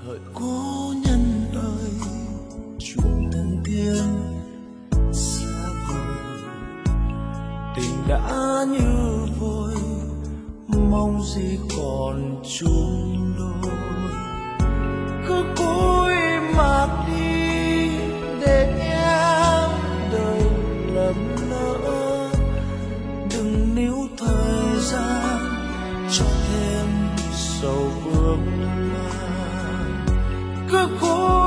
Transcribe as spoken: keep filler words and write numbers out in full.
hỡi cố nhân ơi, chúng thân thiên xa vời, tình đã như vôi, mong gì còn chung đôi. Cứ cúi mặt đi để em đời lầm lỡ, đừng níu thời gian cho thêm sầu vương man. Cứ cúi